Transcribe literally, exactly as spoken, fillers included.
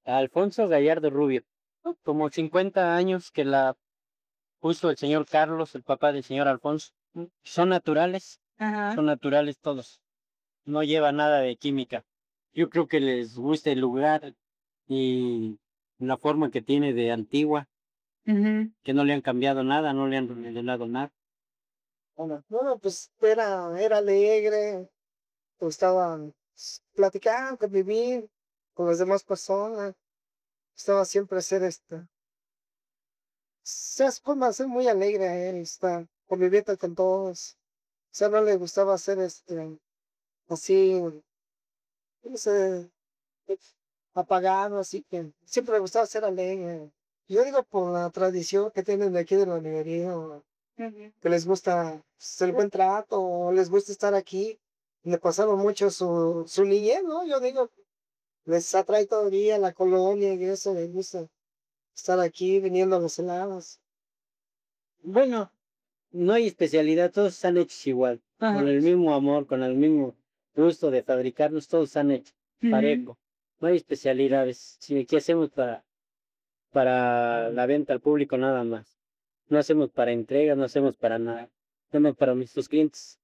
Alfonso Gallardo Rubio, como cincuenta años que la puso el señor Carlos, el papá del señor Alfonso. Mm, Son naturales, Ajá. son naturales todos, no lleva nada de química. Yo creo que les gusta el lugar y la forma que tiene de antigua, Ujú. que no le han cambiado nada, no le han remodelado nada. Bueno, bueno, pues era, era alegre, me gustaba s- platicar, convivir con las demás personas, estaba siempre ser este, se hace forma de ser muy alegre a él, está, convivir con todos, o sea, no le gustaba ser este, así, no sé, apagado, así que siempre le gustaba ser alegre. Yo digo por la tradición que tienen de aquí de la librería, o que les gusta pues, el buen trato, o les gusta estar aquí. Le pasaron mucho su, su niñez, ¿no? Yo digo, les atrae todavía la colonia y eso, les gusta estar aquí viniendo a los helados. Bueno, no hay especialidad, todos están hechos igual, con Ajá. el mismo amor, con el mismo gusto de fabricarlos, todos están hechos Ujú. parejo. No hay especialidades. Si, ¿qué hacemos para, para la venta al público nada más? No hacemos para entrega, no hacemos para nada. Hacemos para nuestros clientes.